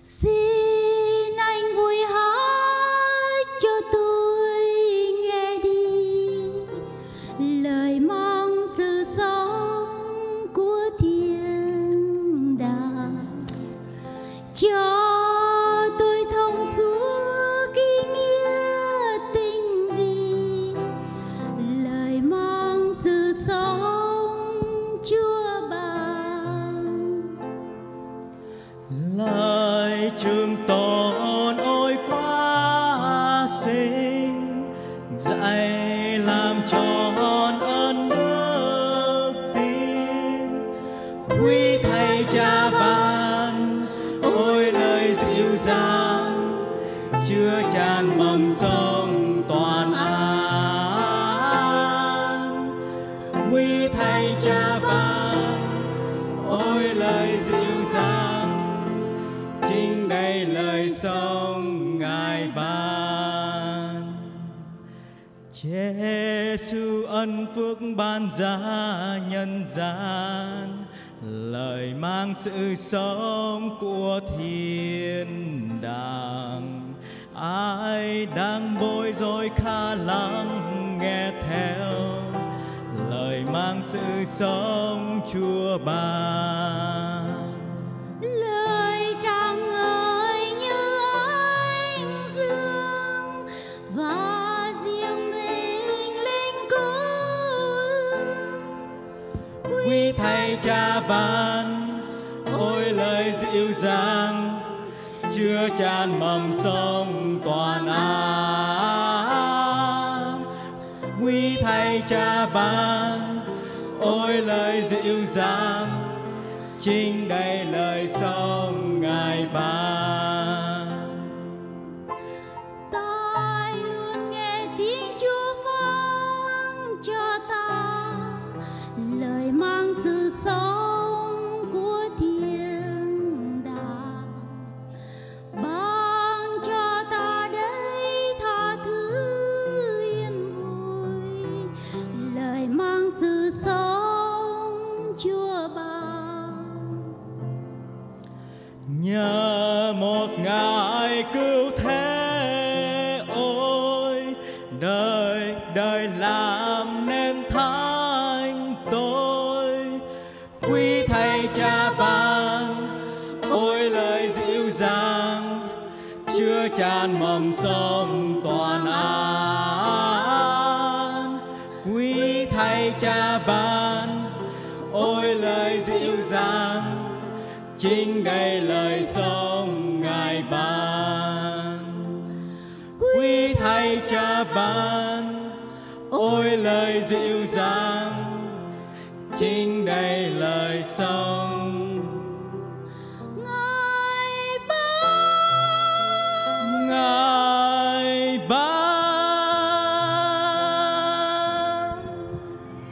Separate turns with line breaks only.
Xin anh vui hát cho tôi nghe đi, lời mang sự sống của thiên đàng, cho tôi thông suốt ý nghĩa tình vì lời mang sự sống Chúa ban.
Lời trường tồn ôi quá xinh, dạy làm tròn ơn đức tin. Quý thầy cha ban, ôi lời dịu dàng, chứa chan mầm sống toàn an. Quý thầy cha ban, ôi lời dịu dàng, chính đây lời sống Ngài ban. Giê-xu ân phước ban giá nhân gian, lời mang sự sống của thiên đàng. Ai đang bối rối khá lắng nghe theo, lời mang sự sống Chúa ban.
Lời tràng ngời như ánh dương và riêng mình linh cứu.
Quý thầy cha ban, ôi lời dịu dàng, chứa chan mầm sống toàn an. Quý thầy cha ban, ôi lời dịu dàng, chính đây lời sống Ngài ban.
Tai luôn nghe tiếng Chúa phán cho ta, lời mang sự sống của thiên đàng. Ban cho ta đây tha thứ yên vui, lời mang sự sống Chúa ban.
Nhờ một Ngài cứu thế, ôi đời đời làm nên thánh tôi. Quý thầy cha ban, ôi lời dịu dàng, chứa chan mầm sống toàn an. Quý thầy cha ban, ôi lời dịu dàng, chính đây lời sống Ngài ban. Quý thầy cha ban, ôi lời dịu dàng, chính đây lời sống